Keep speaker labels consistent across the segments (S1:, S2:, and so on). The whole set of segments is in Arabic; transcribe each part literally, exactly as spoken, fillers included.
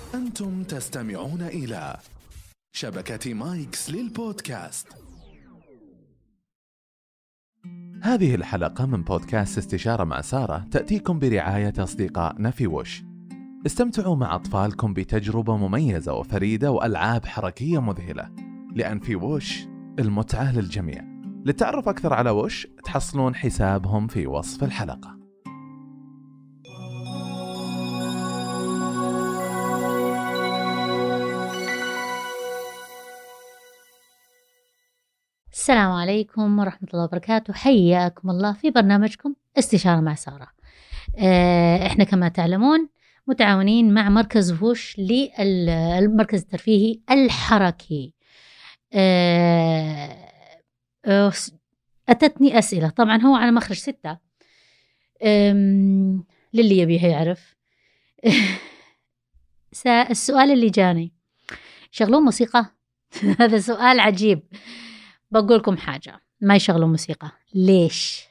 S1: أنتم تستمعون إلى شبكة مايكس للبودكاست. هذه الحلقة من بودكاست استشارة مع سارة تأتيكم برعاية أصدقائنا في وش. استمتعوا مع أطفالكم بتجربة مميزة وفريدة وألعاب حركية مذهلة، لأن في وش المتعة للجميع. للتعرف أكثر على وش تحصلون حسابهم في وصف الحلقة.
S2: السلام عليكم ورحمة الله وبركاته، حياكم الله في برنامجكم استشارة مع سارة. اه احنا كما تعلمون متعاونين مع مركز وش للمركز الترفيهي الحركي. اه اه أتتني أسئلة، طبعا هو على مخرج ستة للي يبيه يعرف. السؤال اللي جاني، شغلون موسيقى؟ هذا سؤال عجيب. بقولكم حاجة، ما يشغلوا موسيقى. ليش؟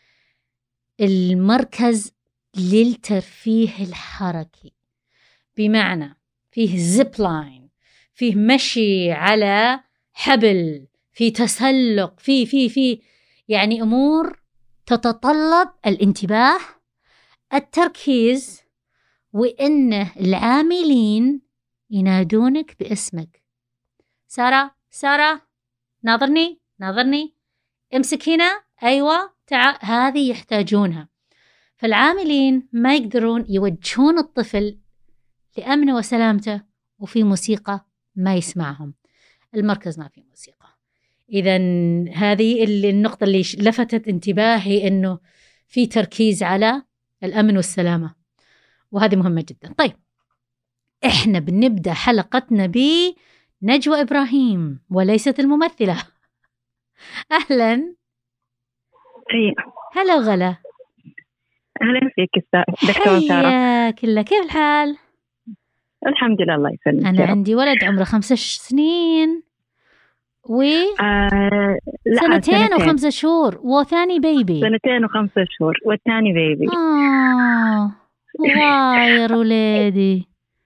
S2: المركز للترفيه الحركي، بمعنى فيه زيب لاين، فيه مشي على حبل، فيه تسلق، فيه فيه فيه يعني أمور تتطلب الانتباه، التركيز، وإن العاملين ينادونك باسمك. سارة سارة، ناظرني ناظرني، امسك هنا، أيوة تعال. هذه يحتاجونها، فالعاملين ما يقدرون يوجهون الطفل لأمنه وسلامته وفي موسيقى ما يسمعهم. المركز ما في موسيقى. إذن هذه النقطة اللي لفتت انتباهي، إنه في تركيز على الأمن والسلامة، وهذه مهمة جدا. طيب، إحنا بنبدأ حلقتنا ب نجوى إبراهيم وليست الممثلة. أهلا.
S3: أي.
S2: هلا وغلا.
S3: أهلا فيك دكتورة سارة.
S2: حياك الله، كيف الحال؟
S3: الحمد لله، الله يسلمك.
S2: أنا عندي ولد عمره خمسة سنين و
S3: آه
S2: سنتين, سنتين وخمسة شهور، وثاني بيبي
S3: سنتين وخمسة شهور والثاني بيبي.
S2: آه غاير ولادي.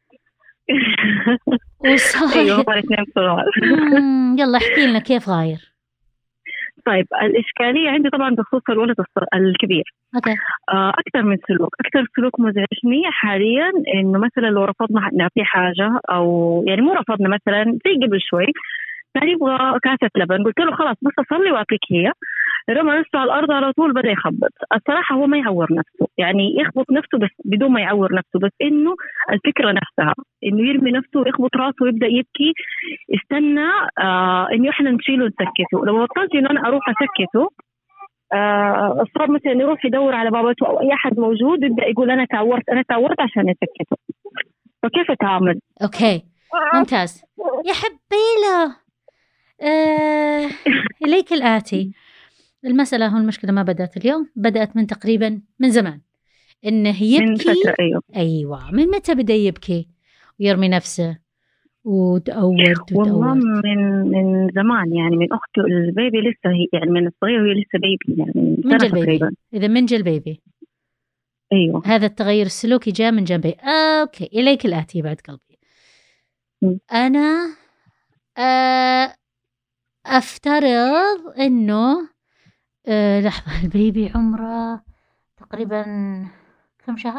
S3: أيوة الاثنين صغار.
S2: يلا احكي لنا كيف غاير.
S3: طيب، الإشكالية عندي طبعا بخصوص الولد الكبير.
S2: أوكي.
S3: آه أكثر من سلوك أكثر سلوك مزعجني حاليا، إنه مثلا لو رفضنا نعطيه حاجة، أو يعني مو رفضنا، مثلا زي قبل شوي كان يبغى كاسة لبن، قلت له خلاص بس أصلي وأعطيك هي، رمى نفسه على الأرض على طول، بدأ يخبط. الصراحة هو ما يعور نفسه، يعني يخبط نفسه بس بدون ما يعور نفسه، بس إنه الفكرة نفسها إنه يرمي نفسه ويخبط راسه ويبدأ يبكي. استنى آه إنه إحنا نشيله ونسكته. لو بطلت إنه أنا أروح أسكته، آه صار مثلا يروح يدور على بابته أو أي أحد موجود، يبدأ يقول أنا تعورت أنا تعورت عشان أسكته. فكيف أتعامل؟
S2: أوكي ممتاز يا حبيلة. آه، إليك الآتي. المسألة هو المشكلة ما بدأت اليوم، بدأت من تقريبا من زمان، إنه يبكي.
S3: أيوة.
S2: أيوة، من متى بدأ يبكي ويرمي نفسه وتأورت
S3: والله من من زمان، يعني من أخته البيبي لسه هي، يعني من الصغير وهي لسه بيبي، يعني
S2: من جل بيبي. إذا من جل بيبي.
S3: أيوة.
S2: هذا التغير السلوكي جاء من جنبي. أوكي، إليك الآتي بعد قلبي. م. أنا أه أفترض إنه أه لحظة، البيبي عمره تقريبا كم شهر؟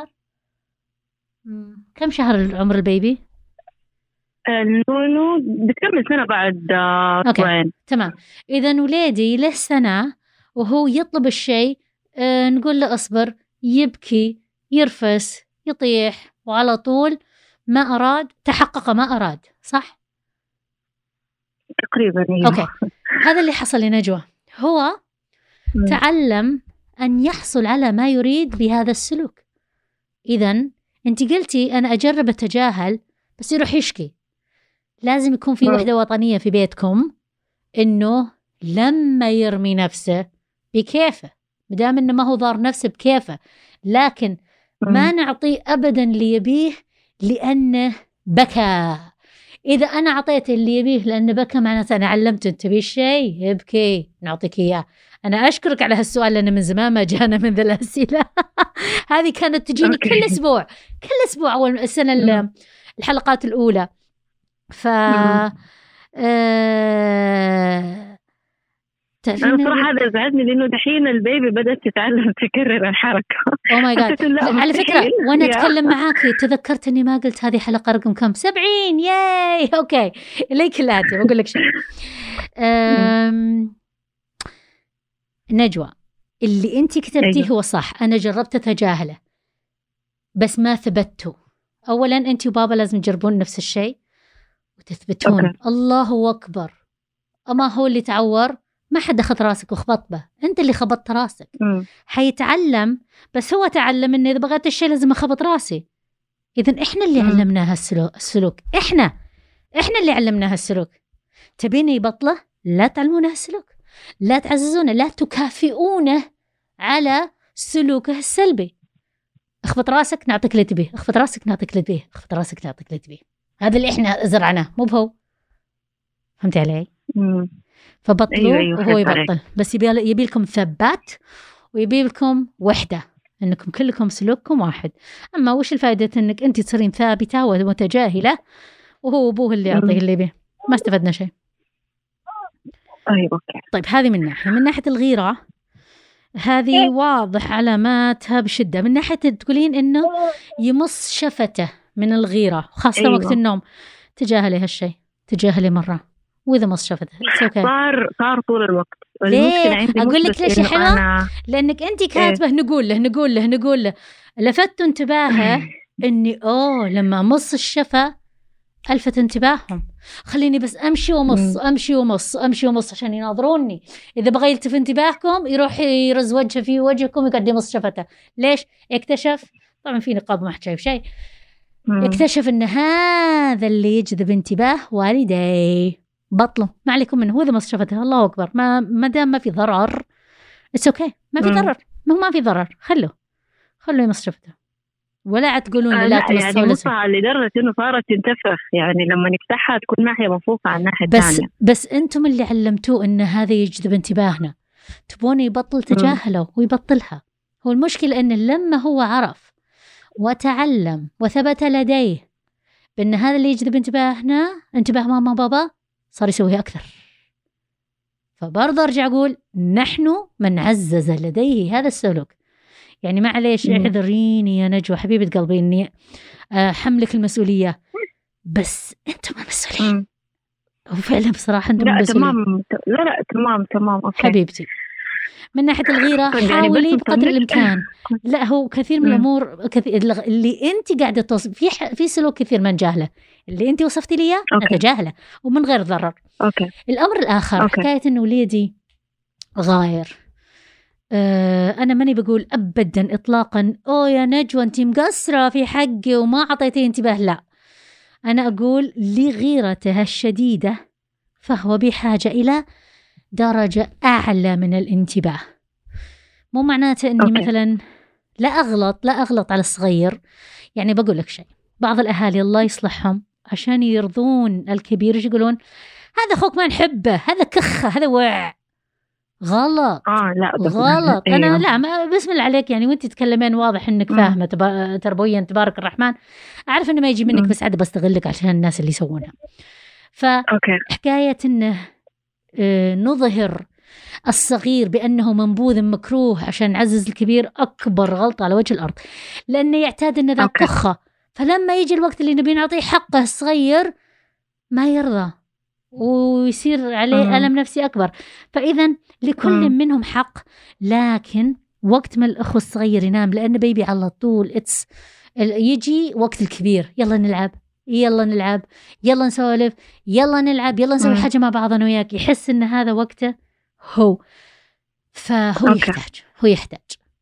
S2: كم شهر عمر البيبي؟
S3: النونو بتكمل سنة بعد أسبوعين.
S2: تمام. إذا ولادي له سنة وهو يطلب الشيء، أه نقول له أصبر، يبكي، يرفس، يطيح، وعلى طول ما أراد تحقق ما أراد، صح؟
S3: تقريبا.
S2: أوكي. هذا اللي حصل لنجوى. هو م. تعلم أن يحصل على ما يريد بهذا السلوك. إذن أنت قلتي أنا أجرب أتجاهل بس يروح يشكي. لازم يكون في وحدة وطنية في بيتكم، إنه لما يرمي نفسه بكيفه، مدام إنه ما هو ضار نفسه بكيفه، لكن ما نعطيه أبدا اللي يبيه لأنه بكى. إذا أنا أعطيته اللي يبيه لأنه بكى، معناته أنا علمته أنت تبي الشيء يبكي نعطيك إياه. أنا أشكرك على هالسؤال لأنه من زمان ما جانا من ذا الأسئلة. هذه كانت تجيني كل أسبوع كل أسبوع. أول السنة الحلقات الأولى. ف آه...
S3: أنا صراحة هذا زعجني لأنه دحين البيبي بدأت تتعلم تكرر الحركة.
S2: أوه ماي جاد. على فكرة وأنا أتكلم معاك تذكرت إني ما قلت هذه حلقة رقم كم؟ سبعين. ياي أوكي إليك الآتي بقول لك شيء. أم... نجوى اللي أنت كتبتيه هو صح، أنا جربت أتجاهله بس ما ثبته. أولا أنت وبابا لازم تجربون نفس الشيء وتثبتون. أوكي. الله أكبر. أما هو اللي تعور، ما حد أخذ راسك وخبط به، أنت اللي خبطت راسك. م. حيتعلم، بس هو تعلم إنه إذا بغيت الشيء لازم أخبط راسي. إذن إحنا اللي م. علمناها السلوك. إحنا إحنا اللي علمناها السلوك. تبيني يبطله؟ لا تعلمونه السلوك، لا تعززونه، لا تكافئونه على سلوكه السلبي. اخبط راسك نعطيك اللي تبيه، اخبط راسك نعطيك اللي تبيه، اخبط راسك نعطيك اللي تبيه. هذا اللي إحنا زرعناه، مو بهو. فهمتي علي؟ م. فبطلوا. أيوة أيوة وهو يبطل عليك. بس يبي يبي لكم ثبات ويبي لكم وحدة، انكم كلكم سلوككم واحد. اما وش الفائدة انك انت تصيرين ثابتة ومتجاهلة وهو ابوه اللي يعطيه اللي يبيه؟ ما استفدنا شيء.
S3: ايوه.
S2: طيب هذه من ناحية. من ناحية الغيرة هذه واضح علاماتها بشدة. من ناحية تقولين انه يمص شفته من الغيرة خاصة أيوة. وقت النوم، تجاهلي هالشيء، تجاهلي مرة. وإذا مص شفته
S3: صار صار طول الوقت.
S2: ليه؟ أقول لك ليش حلوة؟ أنا... لأنك أنت كاتبه إيه؟ نقول له نقول له نقول له لفت انتباهه إني أوه لما مص الشفة ألفت انتباههم. خليني بس أمشي ومص أمشي ومص أمشي ومص عشان يناظروني. إذا بغى يلتف انتباهكم يروح يرز وجهه في وجهكم ويقعد يمص شفته. ليش؟ اكتشف طبعا في نقاب ما حد شايف شيء. اكتشف إن هذا اللي يجذب انتباه والديه. بطلوا ما عليكم منه. وإذا مص شفته الله أكبر، ما ما دام ما في ضرر it's okay. ما في ضرر، ما هو ما في ضرر، خلوه خلوه يمص شفته. ولا عاد تقولون آه لا تمص.
S3: يعني مصع لدرجة إنه صارت تنتفخ، يعني لما نفتحها تكون ناحية مفوقة عن الناحية الثانية.
S2: بس بس أنتم اللي علمتوه إن هذا يجذب انتباهنا، تبون يبطل تجاهله ويبطلها. هو المشكلة إن لما هو عرف وتعلم وثبت لديه بأن هذا اللي يجذب انتباهنا انتباه ماما بابا، صار يسويه أكثر. فبرضه أرجع أقول نحن من عزز لديه هذا السلوك. يعني معليش اعذريني يا نجوى حبيبة قلبي إني حملك المسؤولية، بس أنتم مسؤولين. وفعلا بصراحة أنتم مسؤولين.
S3: تمام. لا لا تمام تمام أوكي.
S2: حبيبتي من ناحية الغيرة حاولي بقدر الإمكان. لا هو كثير من الأمور كثير اللي أنت قاعدة توصف في ح... في سلوك كثير من جاهلة. اللي أنت وصفتي لي أتجاهله ومن غير ضرر.
S3: أوكي.
S2: الأمر الآخر أوكي. حكاية إنه وليدي غاير. أه أنا ماني بقول أبدا إطلاقا أوه يا نجوى أنت مقصرة في حقي وما عطيتي انتباه. لا، أنا أقول لغيرته الشديدة فهو بحاجة إلى درجة أعلى من الانتباه. مو معناته أني أوكي. مثلا لا أغلط لا أغلط على الصغير. يعني بقول لك شيء، بعض الأهالي الله يصلحهم عشان يرضون الكبير يقولون هذا أخوك ما نحبه، هذا كخة، هذا وع. غلط.
S3: آه لا
S2: غلط. أيوه. أنا لا ما بسم الله عليك يعني وأنت تتكلمين واضح إنك فاهمة تبا... تربويا تبارك الرحمن. أعرف إنه ما يجي منك م. بس عاد بستغلك عشان الناس اللي يسوونها. فحكاية إنه آه نظهر الصغير بأنه منبوذ مكروه عشان نعزز الكبير أكبر غلطة على وجه الأرض، لأنه يعتاد إنه ذا كخة. فلما يجي الوقت اللي نبي نعطيه حقه الصغير ما يرضى ويصير عليه ألم نفسي أكبر. فإذا لكل منهم حق، لكن وقت ما الأخو الصغير ينام لأنه بيبي على طول إتس يجي وقت الكبير يلا نلعب يلا نلعب يلا نسولف يلا نلعب يلا نسوي حاجة مع بعضنا وياك، يحس إن هذا وقته هو. فهو أوكي. يحتاج هو يحتاج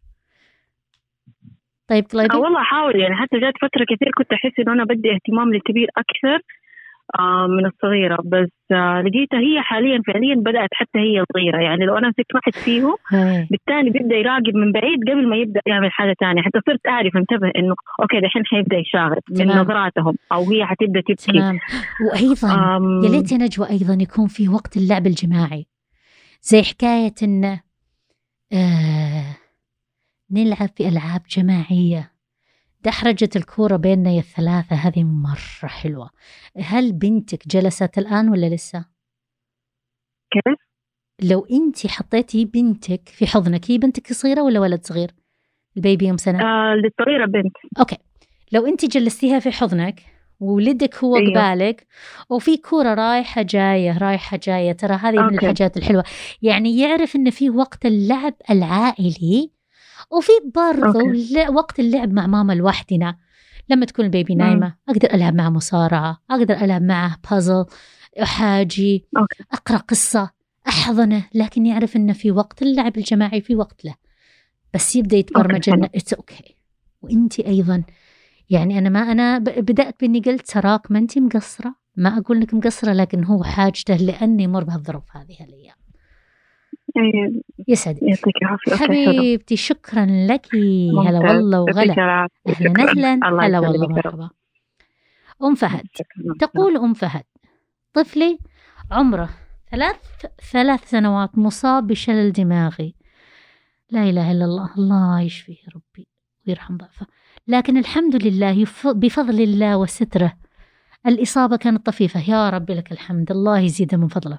S2: طيب
S3: أه والله أحاول يعني. حتى جات فترة كثير كنت أحس إنه أنا بدي اهتمام للكبير أكثر آه من الصغيرة، بس آه لقيتها هي حاليا فعليا بدأت حتى هي صغيرة. يعني لو أنا مسكت واحد فيهم بالتالي بيبدأ يراقب من بعيد قبل ما يبدأ يعمل حاجة تانية. حتى صرت أعرف انتبه إنه أوكي دحين حيبدأ يشاغب من نظراتهم أو هي حتبدأ تبكي.
S2: تمام. وأيضا يا ليت يا نجوى أيضا يكون في وقت اللعب الجماعي، زي حكاية إنه آه نلعب في ألعاب جماعية دحرجة الكورة بيننا يا الثلاثة هذه مرة حلوة. هل بنتك جلست الآن ولا لسه؟
S3: كيف؟
S2: لو أنت حطيتي بنتك في حضنك، هي بنتك صغيرة ولا ولد صغير؟ البيبي يوم سنة؟
S3: آه للصغيرة بنت.
S2: أوكي، لو أنت جلستيها في حضنك وولدك هو
S3: أيوه.
S2: قبالك وفي كورة رايحة جاية رايحة جاية، ترى هذه من
S3: أوكي.
S2: الحاجات الحلوة. يعني يعرف إن في وقت اللعب العائلي وفي برضو
S3: أوكي.
S2: وقت اللعب مع ماما لوحدنا. لما تكون البيبي
S3: مم.
S2: نايمة أقدر ألعب معه مصارعة، أقدر ألعب معه بازل، حاجي،
S3: أوكي.
S2: أقرأ قصة، أحضنه، لكن يعرف إنه في وقت اللعب الجماعي في وقت له، بس يبدأ يتبرمج إنه it's okay. وإنتي أيضا يعني أنا ما أنا بدأت بإني قلت تراك ما أنتي مقصرة، ما أقول لك مقصرة، لكن هو حاجته لأني يمر بهالظروف هذه الأيام.
S3: أيه.
S2: يسعدك
S3: يعطيك العافية.
S2: حبيبتي، شكرا لك. هلا والله وغلا. أهلا أهلا. هلا والله مرحبا. أم فهد تقول أم فهد طفلي عمره ثلاث ثلاث سنوات مصاب بشلل دماغي. لا إله إلا الله، الله يشفيه ربي ويرحم ضعفه، لكن الحمد لله بفضل الله وستره الإصابة كانت طفيفة، يا ربي لك الحمد، الله يزيده من فضله،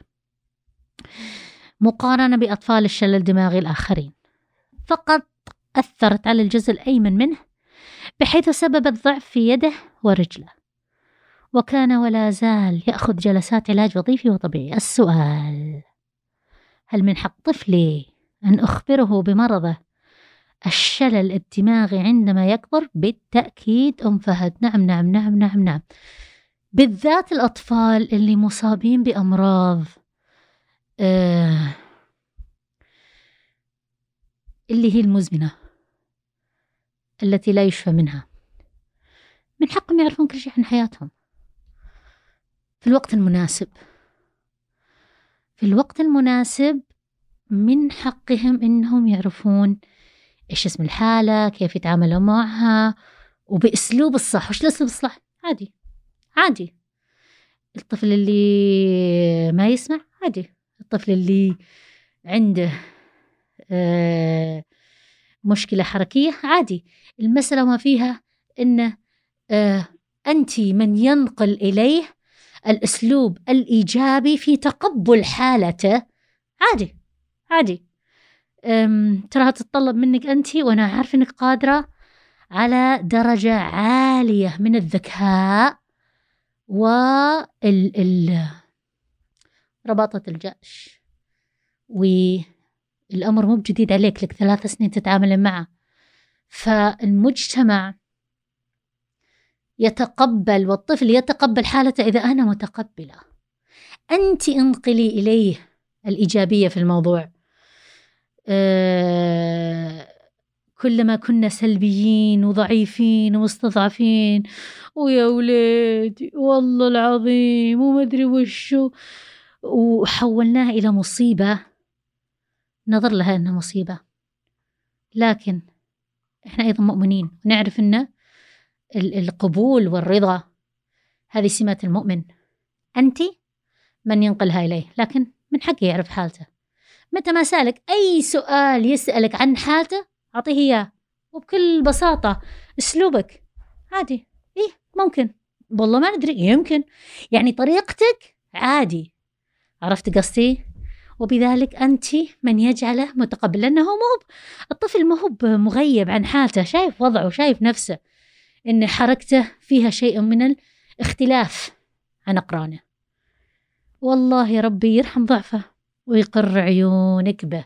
S2: مقارنة بأطفال الشلل الدماغي الآخرين، فقط أثرت على الجزء الأيمن منه بحيث سببت ضعف في يده ورجله، وكان ولا زال يأخذ جلسات علاج وظيفي وطبيعي. السؤال: هل من حق طفلي أن أخبره بمرضه الشلل الدماغي عندما يكبر؟ بالتأكيد أم فهد، نعم نعم نعم نعم نعم، بالذات الأطفال اللي مصابين بأمراض آه اللي هي المزمنة التي لا يشفى منها، من حقهم يعرفون كل شيء عن حياتهم في الوقت المناسب. في الوقت المناسب من حقهم إنهم يعرفون إيش اسم الحالة، كيف يتعاملوا معها، وبأسلوب الصح. وش الأسلوب الصح؟ عادي عادي. الطفل اللي ما يسمع عادي، الطفل اللي عنده آه مشكلة حركية عادي. المسألة ما فيها إنه آه أنت من ينقل إليه الأسلوب الإيجابي في تقبل حالته. عادي عادي. ترى تتطلب منك أنت، وأنا عارف أنك قادرة على درجة عالية من الذكاء ورباطة الجأش، والأمر مو بجديد عليك، لك ثلاث سنين تتعامل معه، فالمجتمع يتقبل والطفل يتقبل حالته إذا أنا متقبلة. أنت انقلي إليه الإيجابية في الموضوع. أه كلما كنا سلبيين وضعيفين ومستضعفين ويا ولادي والله العظيم وما أدري وشو، وحولناها إلى مصيبة، نظر لها أنها مصيبة، لكن إحنا أيضا مؤمنين ونعرف أن القبول والرضا هذه سمات المؤمن. أنت من ينقلها إليه، لكن من حقه يعرف حالته. متى ما سألك أي سؤال يسألك عن حالته أعطيه إياه، وبكل بساطة أسلوبك عادي. إيه ممكن، والله ما ندري، يمكن، يعني طريقتك عادي. عرفت قصدي؟ وبذلك أنت من يجعله متقبل، لأنه مو الطفل ما هو مغيب عن حالته، شايف وضعه، شايف نفسه إن حركته فيها شيء من الاختلاف عن أقرانه. والله يا ربي يرحم ضعفه ويقر عيونك به.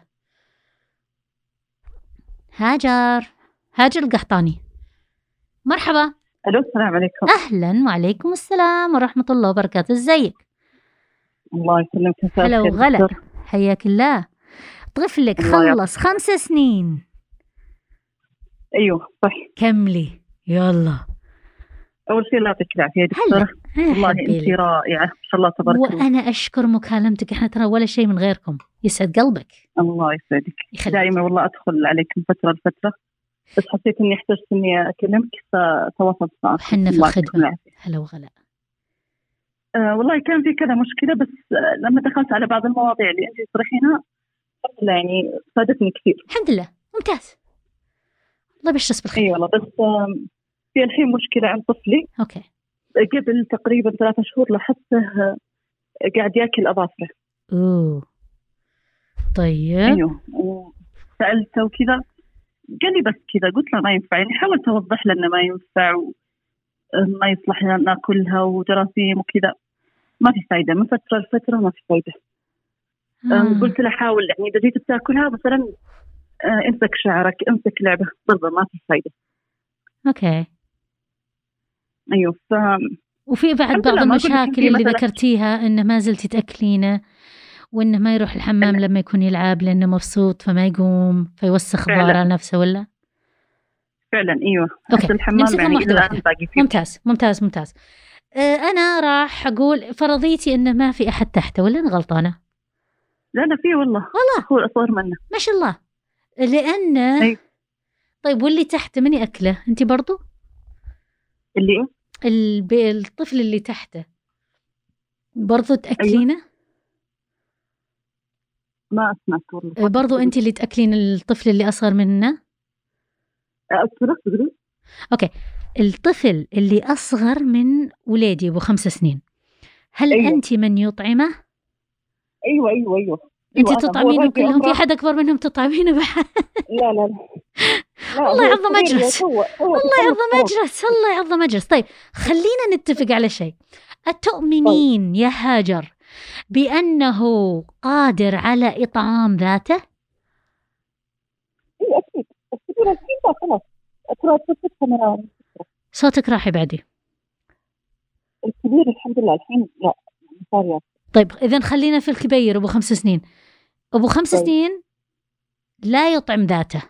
S2: هاجر هاجر القحطاني، مرحبا.
S3: ألو، السلام عليكم.
S2: أهلا وعليكم السلام ورحمة الله وبركاته، ازيك؟
S3: الله يسلمك.
S2: هلا وغلا، حياك الله. طفلك خلص خمس سنين.
S3: أيوه صح.
S2: كملي يلا.
S3: أول شيء لا يعطيك العافية دكتورة، والله أنت رائعة ما شاء الله تبارك الله.
S2: وأنا أشكر مكالمتك، إحنا ترى ولا شيء من غيركم. يسعد قلبك. الله
S3: يسعدك. دائما والله أدخل عليكم فترة لفترة، بس حسيت إني احتجت إني أكلمك فتواصلت معك.
S2: حنا في الخدمة. هلا وغلا.
S3: آه والله كان في كذا مشكلة، بس آه لما دخلت على بعض المواضيع اللي أنت تطرحينها الحمد لله يعني فادتني كثير.
S2: الحمد لله، ممتاز. الله بيشرس بالخير.
S3: أي والله، بس آه في الحين مشكلة عند طفلي.
S2: أوكي.
S3: قبل تقريبا ثلاثة شهور لاحظته قاعد يأكل أظافره.
S2: أوه. طيب.
S3: أيوه. سألته وكذا قال لي بس كذا. قلت له ما ينفع، يعني حاولت أوضح له إنه ما ينفع وما يصلح ناكلها وجراثيم وكذا، ما في فايدة. من فترة لفترة ما في فايدة. آه. قلت له حاول يعني إذا جيت بتاكلها مثلا آه امسك شعرك، امسك لعبة، برضه ما في فايدة.
S2: أوكي.
S3: أيوه. ف...
S2: وفي بعد بعض المشاكل اللي ذكرتيها إنه ما زلتي تأكلينه، وإنه ما يروح الحمام فعلا. لما يكون يلعب لأنه مبسوط فما يقوم فيوسخ ظهره على نفسه ولا؟
S3: فعلا. أيوه.
S2: أوكي.
S3: الحمام يعني
S2: واحدة. ممتاز ممتاز ممتاز. أه أنا راح أقول فرضيتي إنه ما في أحد تحته ولا أنا غلطانة؟
S3: لا لا في والله.
S2: والله.
S3: هو أصغر منه.
S2: ما شاء الله. لأنه
S3: أيوه.
S2: طيب واللي تحته من يأكله؟ أنتي برضو؟
S3: اللي
S2: الب... الطفل اللي تحته برضو تأكلينه؟ أيوه.
S3: ما أسمعت والله.
S2: برضو أنت اللي تأكلين الطفل اللي أصغر منه؟
S3: أكله.
S2: أوكي. الطفل اللي أصغر من ولادي أبو خمس سنين، هل أيوه. أنت من يطعمه؟
S3: أيوه أيوه أيوه.
S2: أنت تطعمينهم كلهم؟ في حد أكبر منهم تطعمينه بحد؟
S3: لا لا لا.
S2: الله يعظم أجرس. الله يعظم أجرس. الله يعظم أجرس. طيب خلينا نتفق على شيء. أتؤمنين يا هاجر بأنه قادر على إطعام ذاته؟
S3: إيه أكيد. الكبير الحين خلاص. أترى
S2: صوتك راح بعدي.
S3: الكبير الحمد لله الحين لا صار يأكل.
S2: طيب إذن خلينا في الكبير أبو خمس سنين. أبو خمس طيب. سنين لا يطعم ذاته.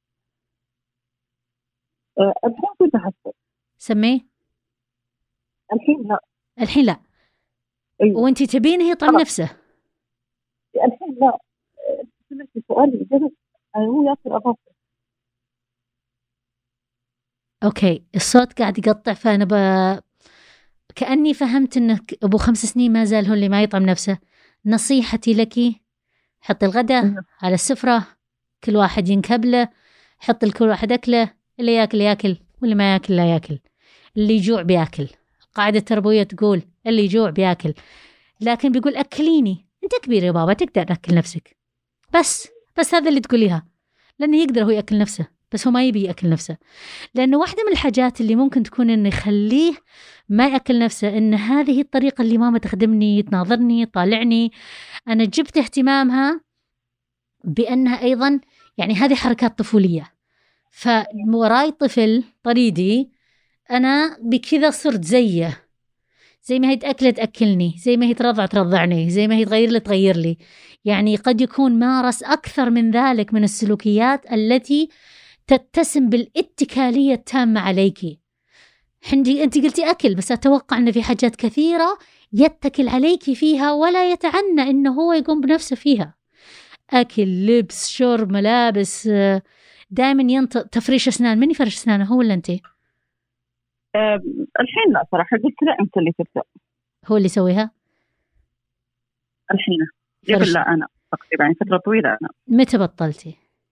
S3: أه الحين كنت أحسن.
S2: سميه.
S3: الحين لا.
S2: الحين لا.
S3: أيوة.
S2: وأنتي تبينه يطعم أه. نفسه؟
S3: الحين لا. سمعت سؤالي جلس هو يأكل أظافره.
S2: أوكي. الصوت قاعد يقطع، فأنا ب... كأني فهمت أنك أبو خمس سنين ما زال هو اللي ما يطعم نفسه. نصيحتي لك حط الغداء أيوة. على السفرة، كل واحد ينكب له، حط لكل واحد أكله، اللي يأكل يأكل واللي ما يأكل لا يأكل، اللي يجوع بيأكل. قاعدة تربوية تقول اللي يجوع بيأكل، لكن بيقول أكليني. أنت كبير يا بابا تقدر تأكل نفسك. بس بس هذا اللي تقوليها، لأنه يقدر هو يأكل نفسه بس هو ما يبي يأكل نفسه. لأنه واحدة من الحاجات اللي ممكن تكون إنه يخليه ما يأكل نفسه إن هذه الطريقة اللي ماما تخدمني، تناظرني، طالعني، أنا جبت اهتمامها بأنها أيضا يعني هذه حركات طفولية. فوراي طفل طريدي أنا بكذا صرت زيه، زي ما هي تأكل تأكلني، زي ما هي ترضع ترضعني، زي ما هي تغير لي تغير لي. يعني قد يكون مارس أكثر من ذلك من السلوكيات التي تتسم بالاتكالية التامة عليك. حندي أنت قلتي أكل، بس أتوقع أن في حاجات كثيرة يتكل عليك فيها ولا يتعنى إنه هو يقوم بنفسه فيها. أكل، لبس، شرب، ملابس، دائما ينطق. تفريش أسنان، من يفرش أسنانه هو ولا أنت؟
S3: أه الحين لا صراحة. قلت لا أنت اللي تبدأ.
S2: هو اللي يسويها
S3: الحين؟ قبل لا أنا تقريبا يعني فترة طويلة. أنا
S2: متى بطلتي؟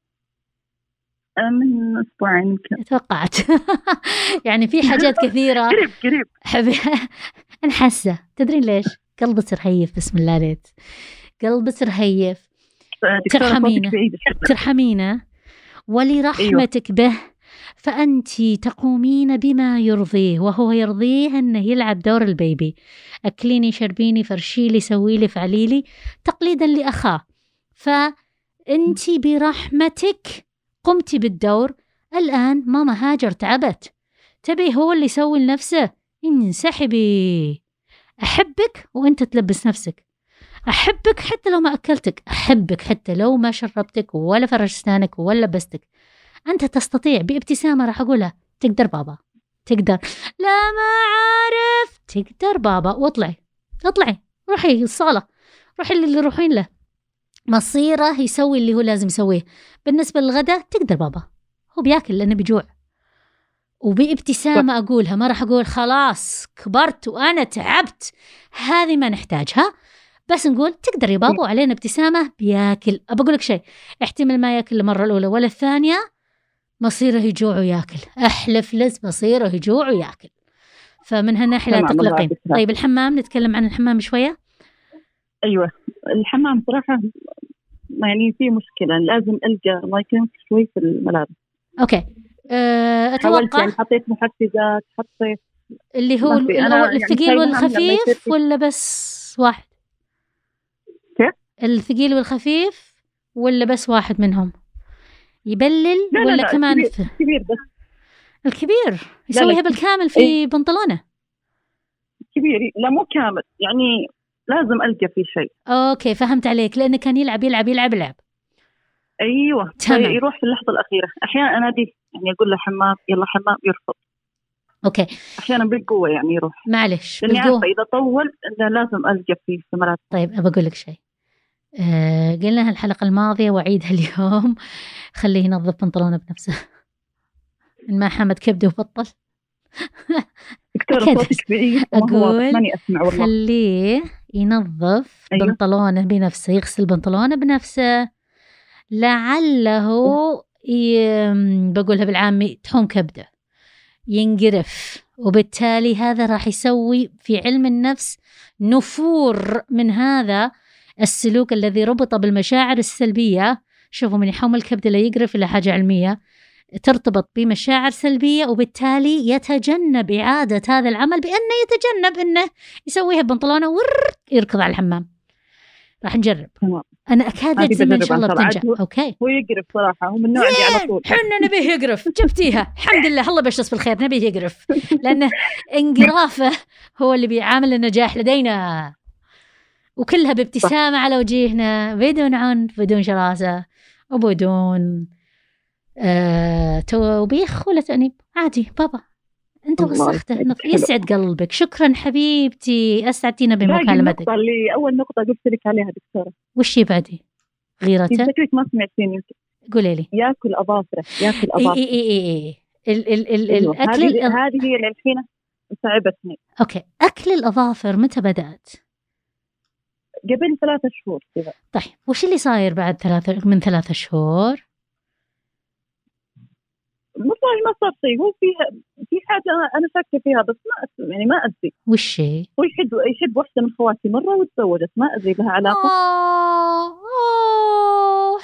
S3: من أسبوعين يمكن.
S2: توقعت. يعني في حاجات كثيرة
S3: قريب قريب
S2: حبي أنا حاسة. تدرين ليش؟ قلبي سرهيف. بسم الله عليك، قلبي سرهيف. ترحمينا ترحمينا ولرحمتك به، فأنت تقومين بما يرضيه وهو يرضيه أنه يلعب دور البيبي. أكليني، شربيني، فرشيلي، سويلي، فعليلي، تقليدا لأخاه. فأنت برحمتك قمتي بالدور. الآن ماما هاجر تعبت، تبي هو اللي يسوي لنفسه. انسحبي. أحبك وأنت تلبس نفسك، أحبك حتى لو ما أكلتك، أحبك حتى لو ما شربتك ولا فرش أسنانك ولا لبستك. أنت تستطيع. بابتسامة راح أقولها تقدر بابا، تقدر. لا ما عارف، تقدر بابا. واطلعي اطلعي روحي الصالة، روحي اللي روحين له، مصيره يسوي اللي هو لازم يسويه. بالنسبة للغداء تقدر بابا، هو بياكل لأنه بيجوع. وبابتسامة أقولها، ما راح أقول خلاص كبرت وأنا تعبت، هذه ما نحتاجها. بس نقول تقدر يا بابا، وعلينا ابتسامة بياكل. أبى أقولك شيء، احتمال ما ياكل المرة الأولى ولا الثانية، مصيره يجوع وياكل، أحلف لز مصيره يجوع وياكل. فمن هالناحية لا تقلقين. طيب الحمام، نتكلم عن الحمام شوية.
S3: أيوة الحمام صراحة يعني في مشكلة، لازم ألقى مايكنس شوي في الملابس.
S2: أوكي أه أتوقع
S3: يعني حطيت محفزات، حطيت
S2: اللي هو الثقيل يعني والخفيف ولا بس واحد؟
S3: كيف؟
S2: الثقيل والخفيف ولا بس واحد منهم يبلل؟
S3: لا
S2: ولا
S3: لا لا
S2: كمان
S3: الكبير, الكبير بس.
S2: الكبير يسويها بالكامل في ايه؟ بنطلونه
S3: كبير، لا مو كامل، يعني لازم ألقى فيه شيء.
S2: أوكي فهمت عليك، لأنه كان يلعب يلعب يلعب يلعب.
S3: أيوة
S2: تمام.
S3: يروح في اللحظة الأخيرة. أحيانا أنا دي يعني أقول له حمام يلا حمام يرفض.
S2: أوكي.
S3: أحيانا بالقوة يعني يروح.
S2: معلش
S3: لأني عارفة إذا طول إنه لازم ألقى فيه ثمرات.
S2: طيب أبى أقول لك شيء. أه قلنا الحلقة الماضية وعيدها اليوم، خليه ينظف بنطلونه بنفسه. إن ما حمد كبده وبطل.
S3: دكتورة صوتك بعيد
S2: أقول
S3: ماني أسمع والله.
S2: خليه ينظف أيوه؟ بنطلونه بنفسه، يغسل بنطلونه بنفسه، لعله ي... بقولها بالعامي تحوم كبده ينقرف، وبالتالي هذا راح يسوي في علم النفس نفور من هذا السلوك الذي ربط بالمشاعر السلبية. شوفوا من يحوم الكبد لا يقرف إلى حاجة علمية ترتبط بمشاعر سلبية، وبالتالي يتجنب إعادة هذا العمل بأنه يتجنب أنه يسويها ببنطلونه ويركض على الحمام. راح نجرب. أنا أكاد أجزم إن شاء الله بتنجح. أوكي.
S3: هو يقرف صراحة، هو من نوع اللي على طول.
S2: حنا نبيه يقرف، جبتيها الحمد لله، الله بشرس بالخير، نبيه يقرف، لأنه انقرافه هو اللي بيعامل النجاح لدينا، وكلها بابتسامة على وجهنا، بدون عنف، بدون شراسة، وبدون آه توبيخ ولا تأنيب، عادي. بابا أنت وسخته، يسعد قلبك. شكرا حبيبتي، أسعدتينا بمكالمتك.
S3: اللي أول نقطة قلت لك عليها دكتورة،
S2: وش بعدي؟ غيرته؟
S3: شكلك ما سمعتيني.
S2: قولي لي.
S3: ياكل أظافره، ياكل أظافره.
S2: إيه إيه إيه إيه. ال ال ال
S3: أيوة.
S2: الأكل
S3: هذه
S2: الأ...
S3: هذه هي اللي الحين صعبتني.
S2: أوكي، أكل الأظافر متى بدأت؟
S3: قبل ثلاثة شهور كذا.
S2: طيب وش اللي صاير بعد ثلاثة من ثلاثة شهور؟
S3: والله ما صار شيء، هو فيها في حاجة أنا شاكة فيها بس ما يعني ما أدري.
S2: وش هي؟
S3: هو يحب يحب واحدة من خواتي مرة وتزوجت، ما أدري لها علاقة.
S2: آه آه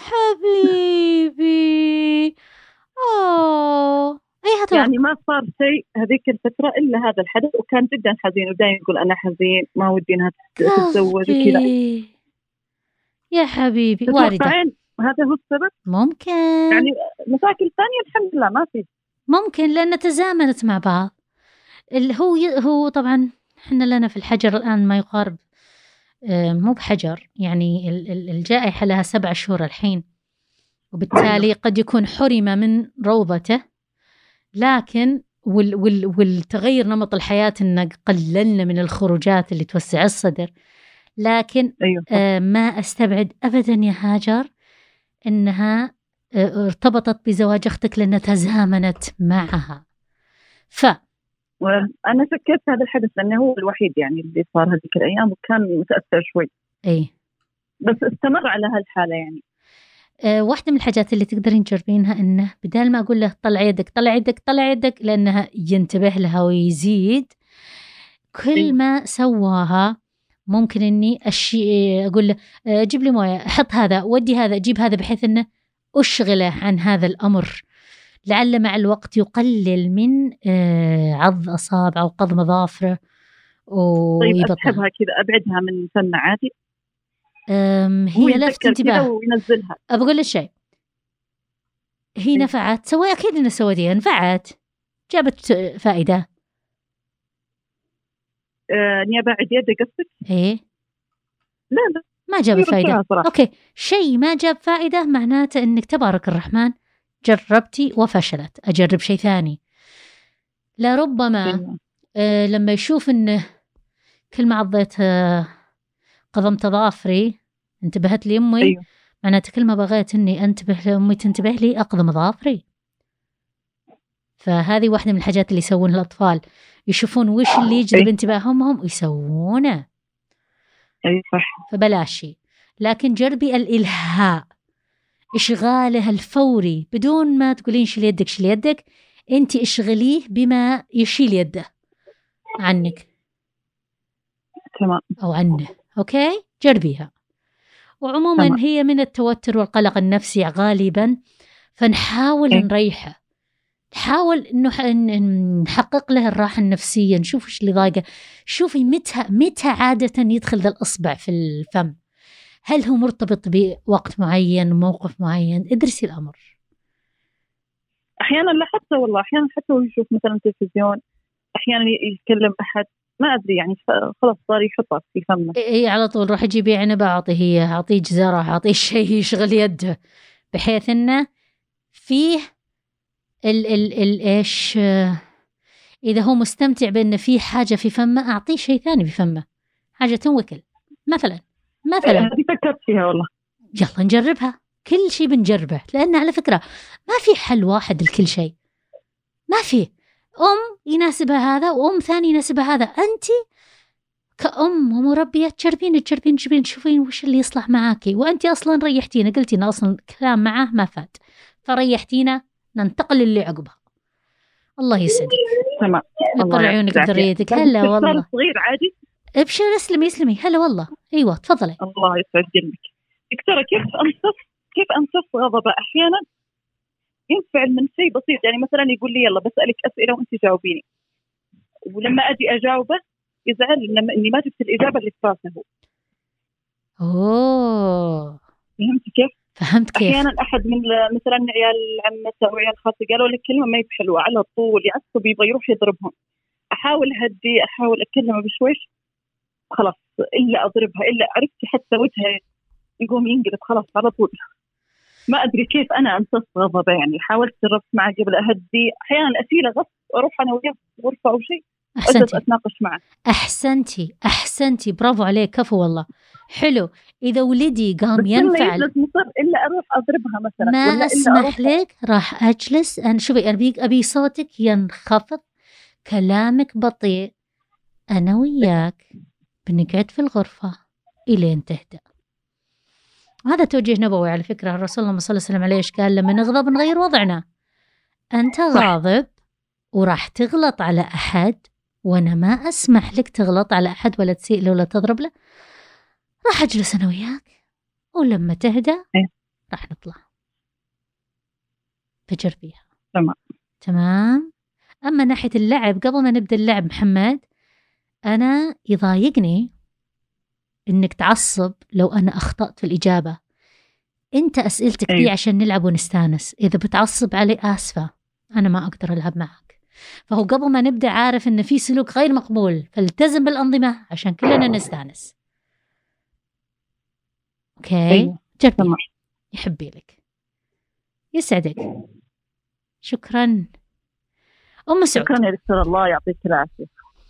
S2: حبيبي آه أي هتوقع.
S3: يعني ما صار شيء هذيك الفترة إلا هذا الحدث، وكان جدا حزين ودائما يقول أنا حزين ما ودي إنها تتزوج وكذا.
S2: يا حبيبي واردة.
S3: هذا هو السبب.
S2: ممكن
S3: يعني مشاكل ثانية الحمد لله ما في.
S2: ممكن لأن تزامنت مع بعض. اللي هو ي... هو طبعا إحنا لنا في الحجر الآن ما يقارب آه مو بحجر، يعني الجائحة لها سبع شهور الحين، وبالتالي قد يكون حرم من روضته، لكن وال وال والتغير نمط الحياة إن قللنا من الخروجات اللي توسع الصدر، لكن
S3: أيوة.
S2: آه ما أستبعد أبدا يا هاجر إنها آه ارتبطت بزواج أختك لأنها تزامنت معها. ف
S3: أنا فكرت هذا الحدث لأنه هو الوحيد يعني اللي صار هذيك الأيام وكان متأثر شوي.
S2: أي
S3: بس استمر على هالحالة يعني.
S2: أه واحدة من الحاجات اللي تقدرين تجربينها إنه بدال ما أقول له طلع يدك طلع يدك طلع يدك لأنها ينتبه لها ويزيد، كل ما سواها ممكن إني أشي أقول له أه جيب لي موية، حط هذا ودي هذا جيب هذا، بحيث إنه أشغله عن هذا الأمر، لعل مع الوقت يقلل من أه عض أصابع أو قضم أظافره.
S3: طيب أسحبها كذا أبعدها من فمه عادي.
S2: هي لفت انتباه. أبغى لك شيء، هي نفعت سوي أكيد إن سويتها نفعت، جابت فائدة.
S3: أه إني أبعد يدي قصدك؟
S2: إيه
S3: لا لا
S2: ما جاب فائدة. أوكي شيء ما جاب فائدة معناته إنك تبارك الرحمن جربتي وفشلت، أجرب شيء ثاني. لربما أه لما يشوف إنه كل ما عضيت أه قضمت ظافري انتبهت لي أمي. أيوه. معناته كل ما بغيت إني أنتبه لأمي تنتبه لي أقضم ظافري. فهذه واحدة من الحاجات اللي يسوونها الأطفال، يشوفون وش اللي يجذب أيوه. انتباههم هم ويسوونه.
S3: أي صح.
S2: فبلاشي، لكن جربي الإلهاء، إشغاله الفوري بدون ما تقولين شيل يدك شيل يدك، أنت اشغليه بما يشيل يده عنك
S3: تمام
S2: أو عنه. أوكي جربيها. وعموما
S3: تمام.
S2: هي من التوتر والقلق النفسي غالبا، فنحاول
S3: إيه؟
S2: نريحه، نحاول إنه نحقق له الراحة النفسية، نشوف إيش اللي ضايقه. شوفي متى متى عادة يدخل ذا الإصبع في الفم، هل هو مرتبط بوقت معين موقف معين؟ ادرسي الأمر.
S3: أحيانا لا حتى والله أحيانا حتى هو يشوف مثلا تلفزيون، أحيانا يتكلم أحد ما أدري يعني خلاص صار يحطها في فمه.
S2: إيه على طول روح جيبي عنبة أعطيه هي، أعطيه جزرة، أعطيه شيء يشغل يده، بحيث إنه فيه ال ال ال إيش، إذا هو مستمتع بأن فيه حاجة في فمه أعطيه شيء ثاني في فمه، حاجة تنوكل مثلا مثلا.
S3: هذه فكرت فيها والله.
S2: يلا نجربها، كل شيء بنجربه، لأن على فكرة ما في حل واحد لكل شيء، ما في أم يناسبها هذا وأم ثاني يناسبها هذا. أنت كأم ومربية تجربين تجربين تجربين تشوفين وش اللي يصلح معاكي، وأنت أصلا ريحتينا، قلتينا أصلا كلام معاه ما فات فريحتينا، ننتقل للي عقبها. الله يسعدك.
S3: تمام.
S2: يقر عيونك بذريتك. هلا والله.
S3: صغير عادي.
S2: ابشر اسلمي اسلمي. هلا والله. أيوة تفضلي.
S3: الله يسعد قلبك. دكتورة كيف أمتص كيف أمتص غضبه؟ أحيانا ينفعل من شيء بسيط، يعني مثلا يقول لي يلا بسألك أسئلة وأنت جاوبيني، ولما أجي أجاوبه يزعل إني ما جبت الإجابة اللي في راسه.
S2: أوه
S3: فهمت كيف؟
S2: فهمت كيف.
S3: أحيانا أحد من مثلا عيال عمته أو عيال خالتي قالوا لك كلمة ما هي بحلوة، على طول يعصب يبغى يروح يضربهم. أحاول هدي، أحاول أكلمه بشويش، خلاص إلا أضربها إلا عرفتي حتى وجهه يقوم ينقلب خلاص على طول. ما أدري كيف أنا أمتص غضبه، يعني حاولت جربت معه قبل أهدي، أحيانا أسيله غصب أروح أنا وياه في غرفة أو شيء
S2: أحسنتي
S3: أتناقش معه.
S2: أحسنتي أحسنتي برافو عليك، كفو والله حلو. إذا ولدي قام ينفعل
S3: إلا أروح أضربها مثلا
S2: ما
S3: ولا
S2: أسمح لك، راح أجلس أنا. شوفي أبيك أبي صوتك ينخفض، كلامك بطيء، أنا وياك بنقعد في الغرفة إلين تهدأ. هذا توجيه نبوي على فكرة. الرسول الله صلى الله عليه وسلم عليه قال لما نغضب نغير وضعنا. أنت غاضب وراح تغلط على أحد، وأنا ما أسمح لك تغلط على أحد ولا تسيء له ولا تضرب له. راح أجلس أنا وياك ولما تهدأ راح نطلع. فجربيها.
S3: تمام
S2: تمام. أما ناحية اللعب، قبل ما نبدأ اللعب محمد، أنا يضايقني إنك تعصب لو أنا أخطأت في الإجابة. أنت أسئلتك دي عشان نلعب ونستانس، إذا بتعصب علي آسفة أنا ما أقدر ألعب معك. فهو قبل ما نبدأ عارف إن في سلوك غير مقبول، فالتزم بالأنظمة عشان كلنا نستانس. أوكي جربي. يحبي لك، يسعدك. شكرا أم سعود.
S3: شكرا يا دكتور، الله يعطيك العافية.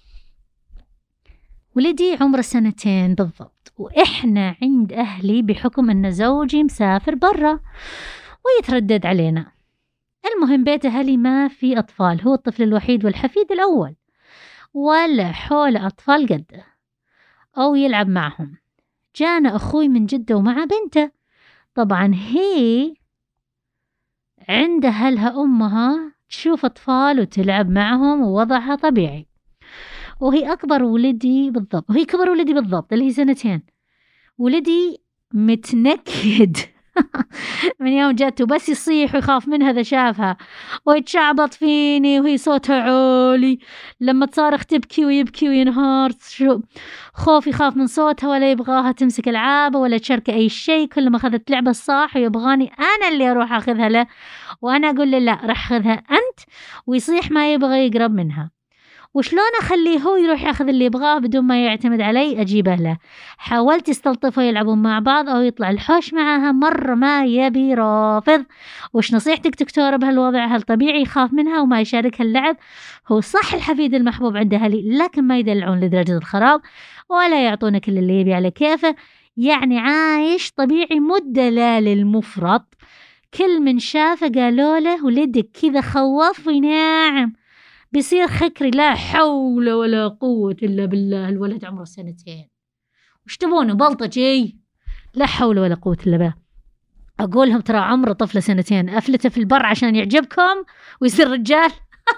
S2: ولدي عمره سنتين بالضبط، وإحنا عند أهلي بحكم أن زوجي مسافر برا ويتردد علينا. المهم بيت أهلي ما في أطفال، هو الطفل الوحيد والحفيد الأول، ولا حول أطفال قده أو يلعب معهم. جانا أخوي من جدة ومع بنته. طبعا هي عند أهلها أمها تشوف أطفال وتلعب معهم ووضعها طبيعي، وهي أكبر ولدي بالضبط، وهي كبر ولدي بالضبط اللي هي سنتين. ولدي متنكد من يوم جاته، بس يصيح ويخاف منها إذا شافها، ويتشعبط فيني وهي صوتها عالي. لما تصارخ تبكي ويبكي وينهار، خوف يخاف من صوتها، ولا يبغاها تمسك العابة ولا تشارك أي شيء. كل ما أخذت لعبة صاح ويبغاني أنا اللي أروح أخذها له، وأنا أقول له لا رح خذها أنت، ويصيح ما يبغى يقرب منها. وشلون أخليه هو يروح يأخذ اللي يبغاه بدون ما يعتمد علي أجيبه له؟ حاولت يستلطفوا يلعبون مع بعض أو يطلع الحوش معها، مرة ما يبي، رافض. وش نصيحتك دكتورة بهالوضع؟ هل طبيعي يخاف منها وما يشاركها اللعب؟ هو صح الحفيد المحبوب عند أهلي، لكن ما يدلعون لدرجة الخراب ولا يعطونه كل اللي يبي على كيفه، يعني عايش طبيعي مدلال المفرط. كل من شافه قالوا له ولدك كذا خوف وناعم، بيصير خكري. لا حول ولا قوة إلا بالله، الولد عمره سنتين، وش تبونه بلطجي؟ لا حول ولا قوة إلا بالله. أقولهم ترى عمره طفلة سنتين، أفلته في البر عشان يعجبكم ويصير رجال.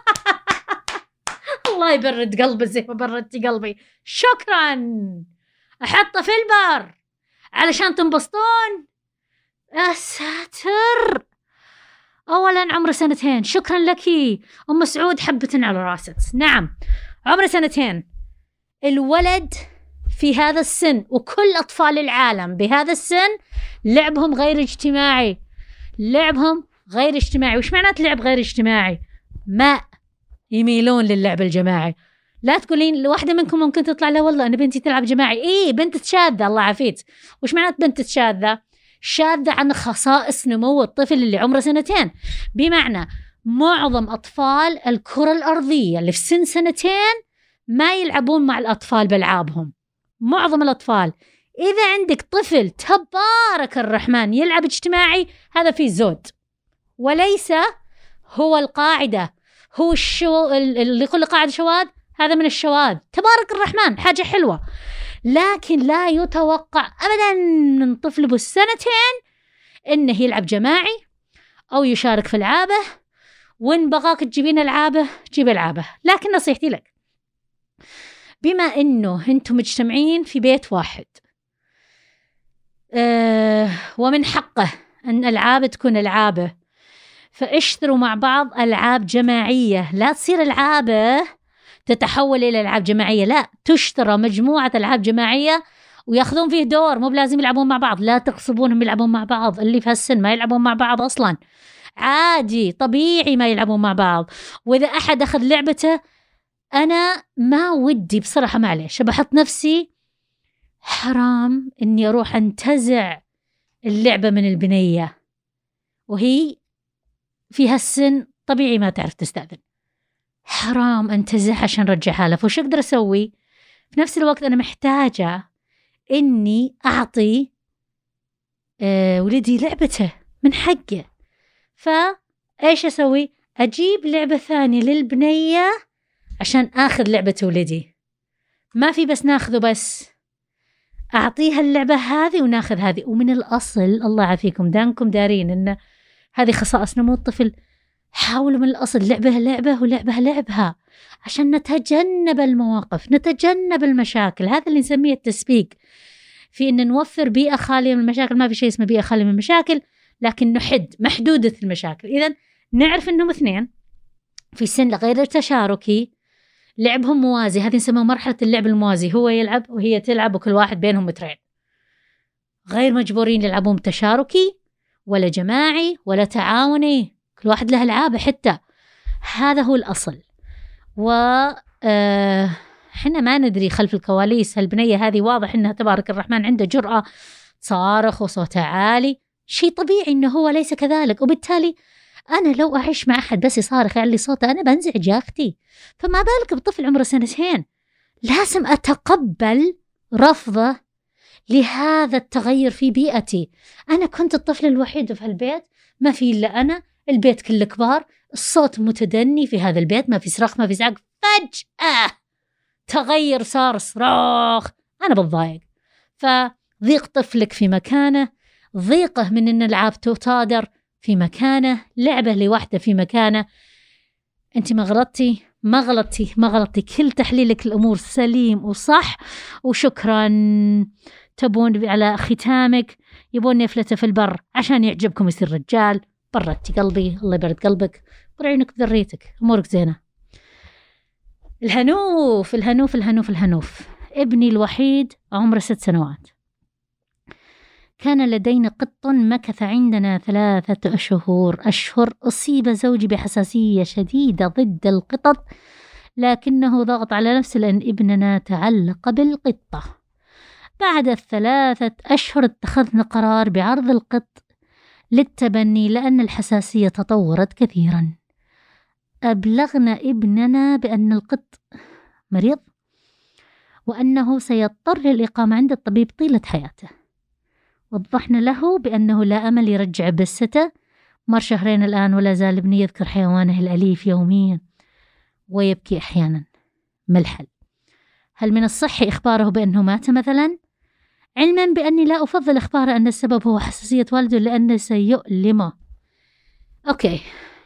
S2: الله يبرد قلبي زي ما بردتي قلبي، شكرا. أحطه في البر علشان تنبسطون. يا ساتر. أولا عمره سنتين، شكرا لك أم سعود، حبة على راسك. نعم عمره سنتين. الولد في هذا السن وكل أطفال العالم بهذا السن لعبهم غير اجتماعي، لعبهم غير اجتماعي. وش معنات لعب غير اجتماعي؟ ما يميلون للعب الجماعي. لا تقولين واحدة منكم ممكن تطلع لا والله أنا بنتي تلعب جماعي. إيه بنت شاذة، الله عافيت. وش معنات بنت شاذة؟ شاذة عن خصائص نمو الطفل اللي عمره سنتين. بمعنى معظم أطفال الكرة الأرضية اللي في سن سنتين ما يلعبون مع الأطفال بألعابهم، معظم الأطفال. إذا عندك طفل تبارك الرحمن يلعب اجتماعي، هذا فيه زود، وليس هو القاعدة. هو الشو اللي يقول قاعدة شواذ، هذا من الشواذ. تبارك الرحمن حاجة حلوة، لكن لا يتوقع أبدا من طفل بالسنتين إنه يلعب جماعي أو يشارك في ألعابه. وإن بغاك تجيبين ألعابه جيب ألعابه. لكن نصيحتي لك، بما إنه أنتم مجتمعين في بيت واحد، أه ومن حقه أن ألعاب تكون ألعابه، فاشتروا مع بعض ألعاب جماعية. لا تصير ألعابه تتحول إلى ألعاب جماعية، لا، تشترى مجموعة ألعاب جماعية ويأخذون فيه دور، مو بلازم يلعبون مع بعض. لا تغصبونهم يلعبون مع بعض، اللي في هالسن ما يلعبون مع بعض أصلا، عادي طبيعي ما يلعبون مع بعض. وإذا أحد أخذ لعبته، أنا ما ودي بصراحة، معليش بحط نفسي حرام إني أروح أنتزع اللعبة من البنية وهي في هالسن طبيعي ما تعرف تستأذن. حرام أنتزعها عشان رجعها له. فوش أقدر أسوي؟ في نفس الوقت أنا محتاجة إني أعطي أه ولدي لعبته من حقه. فإيش أسوي؟ أجيب لعبة ثانية للبنية عشان آخذ لعبة ولدي. ما في بس ناخذه، بس أعطيها اللعبة هذه وناخذ هذه. ومن الأصل الله عافيكم دانكم دارين إن هذه خصائص نمو الطفل. حاولوا من الأصل لعبة لعبة ولعبة لعبها عشان نتجنب المواقف، نتجنب المشاكل. هذا اللي نسميه التسبيق، في إن نوفر بيئة خالية من المشاكل. ما في شيء اسمه بيئة خالية من المشاكل، لكن نحد محدودة المشاكل. إذن نعرف إنهم اثنين في سن غير تشاركي، لعبهم موازي. هذه نسميها مرحلة اللعب الموازي، هو يلعب وهي تلعب وكل واحد بينهم مترين، غير مجبورين يلعبون تشاركي ولا جماعي ولا تعاوني، كل واحد له ألعابه حتى. هذا هو الأصل. وحنا ما ندري خلف الكواليس هالبنية هذه واضح إنها تبارك الرحمن عنده جرأة، صارخ وصوتها عالي، شيء طبيعي إنه هو ليس كذلك. وبالتالي أنا لو أعيش مع أحد بس يصارخ يعلي صوته أنا بنزعج يا أختي، فما بالك بطفل عمره سنتين. لازم أتقبل رفضه لهذا التغير في بيئتي. أنا كنت الطفل الوحيد في هالبيت، ما في إلا أنا، البيت كله كبار، الصوت متدني في هذا البيت، ما في صراخ ما في زعق. فجأة تغير صار صراخ، أنا بتضايق. فضيق طفلك في مكانه، ضيقه من أن الألعاب تصادر في مكانه، لعبة لوحده في مكانه. أنت ما غلطتي ما غلطتي ما غلطتي كل تحليلك الأمور سليم وصح، وشكرا. تبون على ختامك يبون يفلته في البر عشان يعجبكم يصير رجال. بردتي قلبي، الله يبرد قلبك، برعينك بذريتك، أمورك زينة. الهنوف الهنوف الهنوف الهنوف ابني الوحيد عمره ست سنوات. كان لدينا قط مكث عندنا ثلاثة أشهر أشهر أصيب زوجي بحساسية شديدة ضد القطط، لكنه ضغط على نفسه لأن ابننا تعلق بالقطة. بعد الثلاثة أشهر اتخذنا قرار بعرض القط للتبني لأن الحساسية تطورت كثيرا. أبلغنا ابننا بأن القط مريض وأنه سيضطر للإقامة عند الطبيب طيلة حياته. وضحنا له بأنه لا أمل يرجع بسته. مر شهرين الآن ولا زال ابني يذكر حيوانه الأليف يوميا ويبكي أحيانا. ما الحل؟ هل من الصحي إخباره بأنه مات مثلا؟ علما بأني لا أفضل إخباره أن السبب هو حساسية والده لأنه سيؤلمه. أوكي،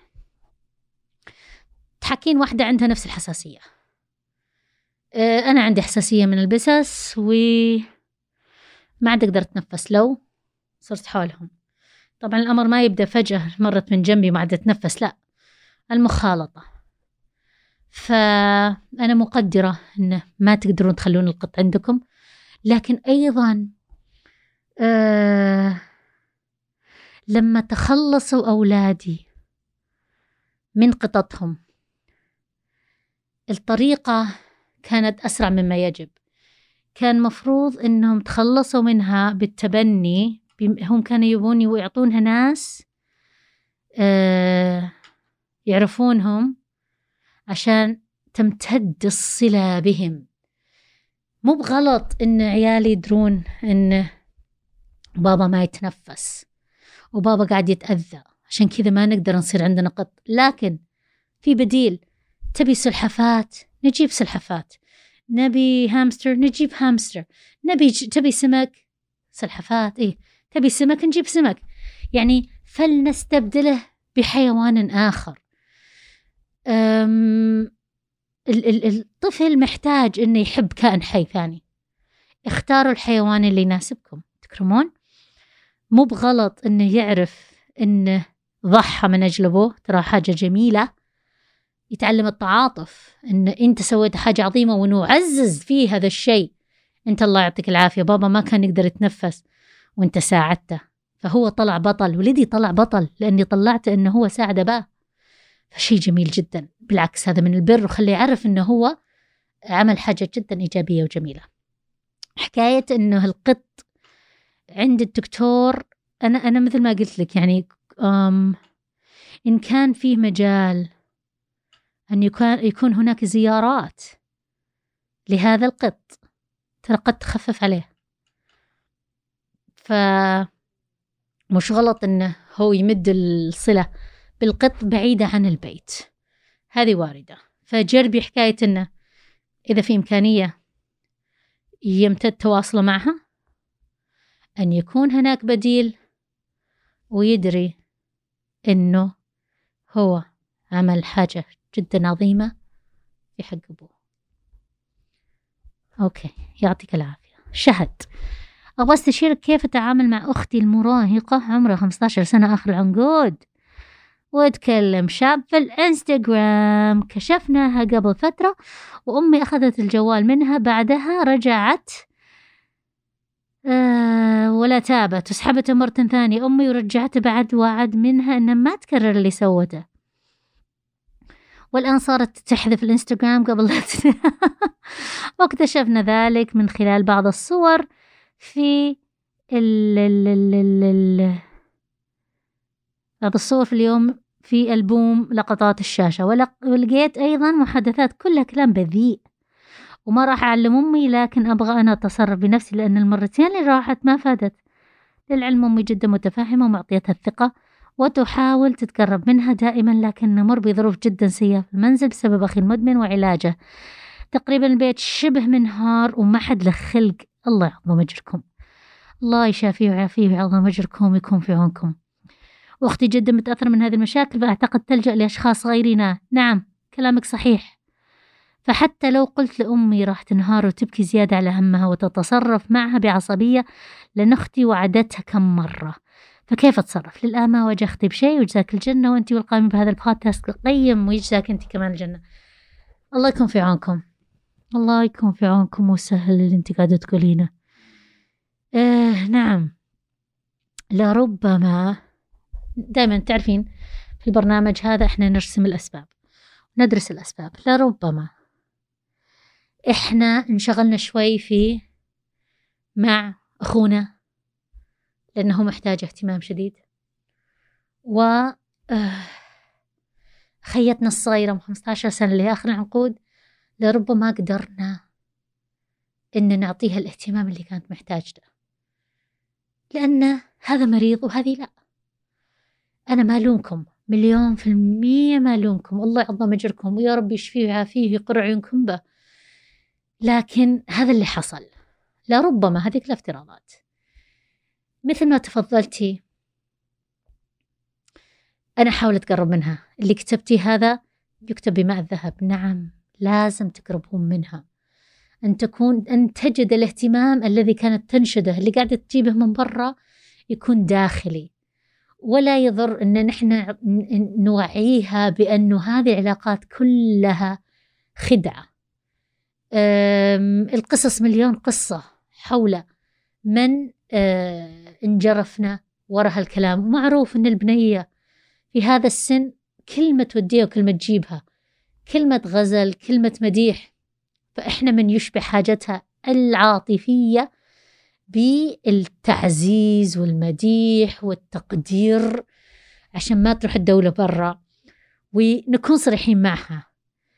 S2: تحكين واحدة عندها نفس الحساسية. أنا عندي حساسية من البسس وما عاد أقدر أتنفس لو صرت حولهم. طبعا الأمر ما يبدأ فجأة مرت من جنبي ما عاد أتنفس، لا، المخالطة. فأنا مقدرة أنه ما تقدرون تخلون القط عندكم، لكن أيضا آه لما تخلصوا أولادي من قططهم الطريقة كانت أسرع مما يجب. كان مفروض أنهم تخلصوا منها بالتبني. هم كانوا يبون ويعطونها ناس آه يعرفونهم عشان تمتد الصلة بهم. مو بغلط إن عيالي يدرون إن بابا ما يتنفس وبابا قاعد يتأذى، عشان كذا ما نقدر نصير عندنا قط. لكن في بديل. تبي سلحفات نجيب سلحفات، نبي هامستر نجيب هامستر، نبي تبي سمك سلحفات، إيه تبي سمك نجيب سمك. يعني فلنستبدله بحيوان آخر. أم الطفل محتاج إنه يحب كائن حي ثاني. اختاروا الحيوان اللي يناسبكم تكرمون. مو بغلط إنه يعرف إنه ضحى من أجل أبوه، ترى حاجة جميلة. يتعلم التعاطف، إن أنت سويت حاجة عظيمة ونعزز فيه هذا الشيء. أنت الله يعطيك العافية، بابا ما كان يقدر يتنفس وأنت ساعدته، فهو طلع بطل. ولدي طلع بطل لأني طلعته إنه هو ساعد أباه، فشيء جميل جدا. بالعكس هذا من البر، وخليه يعرف إنه هو عمل حاجة جدا إيجابية وجميلة. حكاية إنه القط عند الدكتور، أنا أنا مثل ما قلت لك يعني أم إن كان فيه مجال أن يكون يكون هناك زيارات لهذا القط، ترى قد تخفف عليه. فمش غلط إنه هو يمد الصلة بالقط بعيدة عن البيت، هذه واردة. فجربي حكاية إنه إذا في إمكانية يمتد تواصله معها، أن يكون هناك بديل، ويدري إنه هو عمل حاجة جدا عظيمة في حق أبوه. أوكي، يعطيك العافية. شهد، أبغى استشيرك كيف أتعامل مع أختي المراهقة عمرها خمسة عشر سنة آخر العنقود وتكلم شاب في الإنستغرام. كشفناها قبل فترة وأمي أخذت الجوال منها، بعدها رجعت أه ولا تابت، وسحبته مرة ثانية أمي ورجعته بعد وعد منها أنها ما تكرر اللي سوته، والآن صارت تحذف الإنستغرام قبل لا واكتشفنا ذلك من خلال بعض الصور في ال ال ال ال ال بعض الصور في اليوم في ألبوم لقطات الشاشة. ولقيت أيضا محادثات كلها كلام بذيء، وما راح أعلم أمي، لكن أبغى أنا أتصرف بنفسي لأن المرتين اللي راحت ما فادت. للعلم أمي جدا متفاهمة ومعطيتها الثقة وتحاول تتقرب منها دائما، لكن نمر بظروف جدا سيئة في المنزل بسبب أخي المدمن وعلاجه. تقريبا البيت شبه منهار وما حد له خلق. الله يعظم أجركم، الله يشافيه ويعافيه ويعظم أجركم ويكون في عونكم. وأختي جدا متأثرة من هذه المشاكل، فأعتقد تلجأ لأشخاص غيرنا. نعم كلامك صحيح. فحتى لو قلت لأمي راح تنهار وتبكي زيادة على همها وتتصرف معها بعصبية، لأن أختي وعدتها كم مرة. فكيف أتصرف؟ للآن ما واجه أختي بشيء، وجزاك الجنة وأنتي والقائمة بهذا البودكاست القيم، ويجزاك أنتي كمان الجنة. الله يكون في عونكم، الله يكون في عونكم وسهل اللي أنتي قاعدة تقولينه. آه نعم، لربما دائما تعرفين في البرنامج هذا إحنا نرسم الأسباب، ندرس الأسباب. لربما إحنا انشغلنا شوي في مع أخونا لأنه محتاج اهتمام شديد، و خيتنا الصغيرة من خمسة عشر سنة لآخر العنقود لربما قدرنا إن نعطيها الاهتمام اللي كانت محتاجته، لأن هذا مريض وهذه لا. أنا ما لومكم مليون في المية، ما لومكم، والله يعظم أجركم ويا رب يشفيه ويعافيه ويقر عيونكم به. لكن هذا اللي حصل. لربما هذه كلها افتراضات. مثل ما تفضلتي، أنا أحاول أتقرب منها. اللي كتبتي هذا يكتب بماء الذهب. نعم، لازم تقربون منها، أن تكون أن تجد الاهتمام الذي كانت تنشده، اللي قاعدة تجيبه من برا يكون داخلي، ولا يضر أن نحن نوعيها بأنه هذه العلاقات كلها خدعة. القصص مليون قصة حول من انجرفنا وراء هالكلام. معروف أن البنية في هذا السن كلمة توديها وكلمة تجيبها، كلمة غزل، كلمة مديح، فإحنا من يشبه حاجتها العاطفية بالتعزيز والمديح والتقدير عشان ما تروح الدولة برا، ونكون صريحين معها.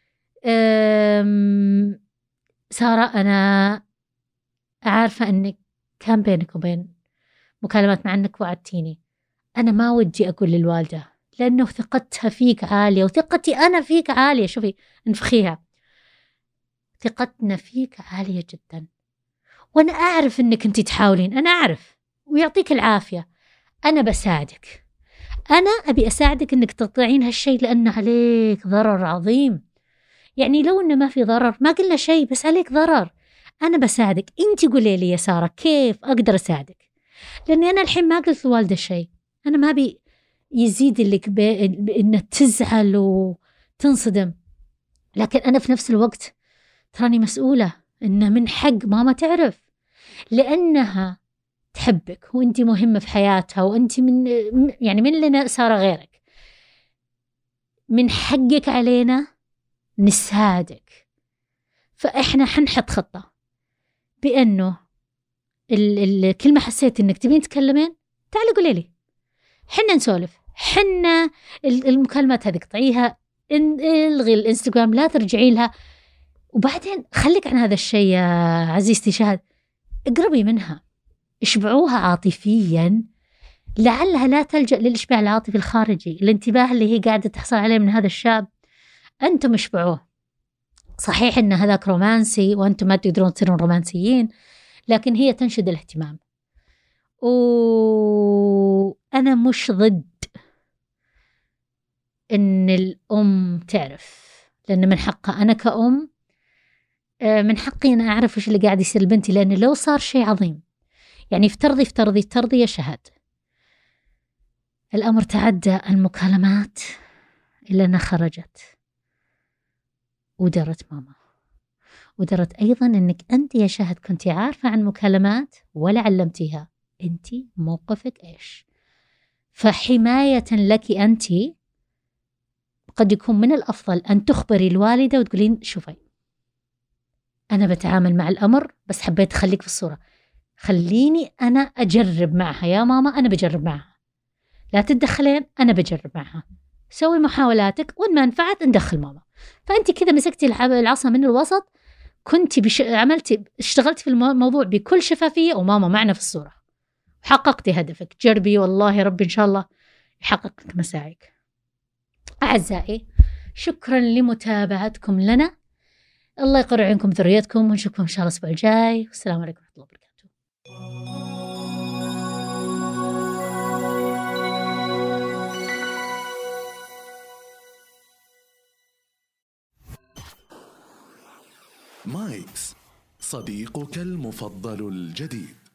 S2: سارة، أنا عارفة أنك كان بينك وبين مكالمات مع أنك وعدتيني. أنا ما ودي أقول للوالدة لأنه ثقتها فيك عالية وثقتي أنا فيك عالية. شوفي، انفخيها، ثقتنا فيك عالية جدا، وأنا أعرف أنك أنت تحاولين، أنا أعرف، ويعطيك العافية. أنا بساعدك، أنا أبي أساعدك أنك تطلعين هالشيء لأن عليك ضرر عظيم. يعني لو أنه ما في ضرر ما قلنا شيء، بس عليك ضرر. أنا بساعدك، أنت قولي لي يا سارة كيف أقدر أساعدك، لأني أنا الحين ما قلت لوالدة شيء. أنا ما أبي يزيد لك بأنه تزعل وتنصدم، لكن أنا في نفس الوقت تراني مسؤولة إنه من حق ماما تعرف، لأنها تحبك وأنت مهمة في حياتها، وأنت من يعني من لنا سارة غيرك. من حقك علينا نساعدك. فإحنا حنحط خطة بأنه الكلمة حسيت إنك تبين تكلمين، تعالي قولي لي، حنا نسولف، حنا المكالمات هذه قطعيها، الغي الانستغرام، لا ترجعي لها. وبعدين خليك عن هذا الشيء يا عزيزتي شهد، اقربي منها، اشبعوها عاطفيا، لعلها لا تلجأ للإشباع العاطفي الخارجي. الانتباه اللي هي قاعدة تحصل عليه من هذا الشاب أنتم اشبعوه. صحيح أن هذاك رومانسي وأنتم ما تقدرون تصيرون رومانسيين، لكن هي تنشد الاهتمام. وأنا مش ضد أن الأم تعرف، لأن من حقها، أنا كأم من حقي أن أعرف وش اللي قاعد يصير لبنتي، لأن لو صار شيء عظيم، يعني افترضي افترضي افترضي يا شهد الأمر تعدى المكالمات إلا أنها خرجت ودرت ماما، ودرت أيضا أنك أنت يا شهد كنت عارفة عن مكالمات ولا علمتيها، أنت موقفك إيش؟ فحماية لك أنت قد يكون من الأفضل أن تخبري الوالدة وتقولين شوفي أنا بتعامل مع الأمر، بس حبيت أخليك في الصورة، خليني أنا أجرب معها يا ماما، أنا بجرب معها، لا تتدخلين، أنا بجرب معها، سوي محاولاتك، وإن ما نفعت ندخل ماما. فأنت كذا مسكتي العصا من الوسط، كنتي بش... عملتي اشتغلتي في الموضوع بكل شفافية، وماما معنا في الصورة، وحققتي هدفك. جربي والله ربي إن شاء الله يحقق لك مساعيك. أعزائي، شكرا لمتابعتكم لنا، الله يقر عينكم ذريتكم، ونشوفكم إن شاء الله الأسبوع الجاي، والسلام عليكم ورحمة الله وبركاته.
S1: مايكس، صديقك المفضل الجديد.